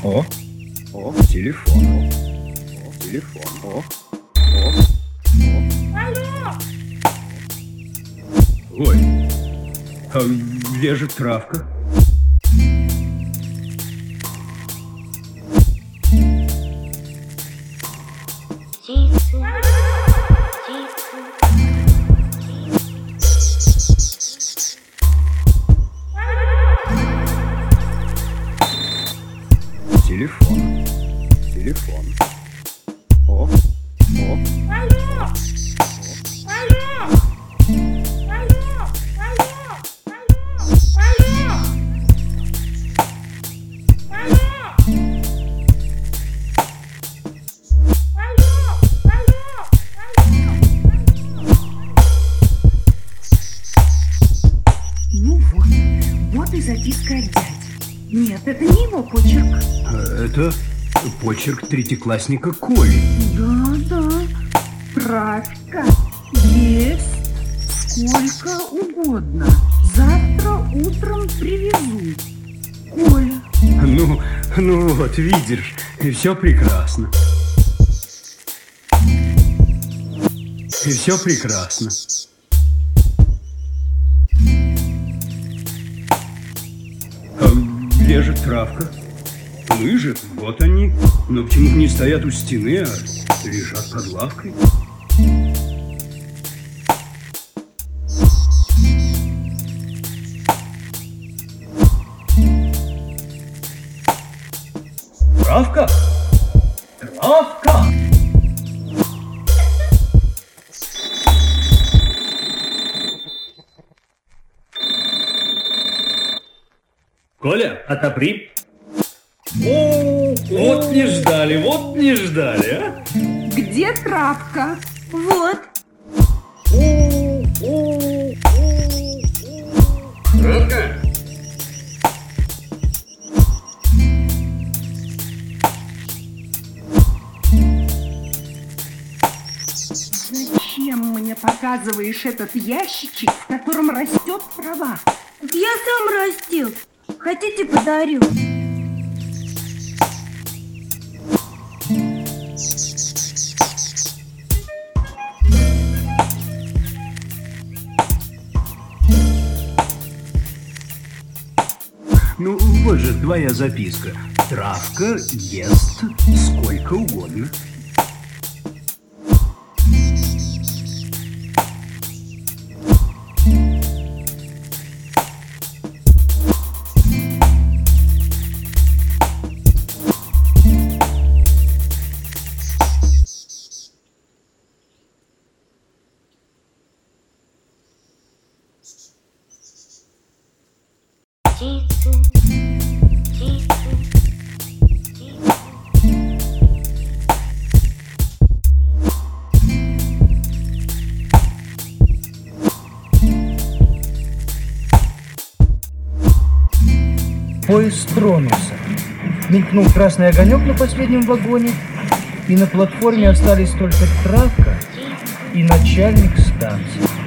О, телефон. Алло! Ой, а где же травка? Птицы, Телефон. О. Алло! Алло! Алло! Алло! Алло! Ну вот и записка от дяди. Нет, это не его почерк. Это почерк третьеклассника Коли. Да, правка есть сколько угодно. Завтра утром привезу. Коля. Ну вот, видишь, и все прекрасно. И все прекрасно. А где же травка? Лыжи, вот они. Но почему не стоят у стены, а лежат под лавкой? Травка? Травка! Коля, отопри. О, вот не ждали, а? Где травка? Вот. Травка? Зачем мне показываешь этот ящичек, в котором растет трава? Я сам растил. Хотите, подарю? Ну, вот же твоя записка. Травка ест сколько угодно. Птицы, Поезд тронулся. Мелькнул красный огонек на последнем вагоне, и на платформе остались только травка и начальник станции.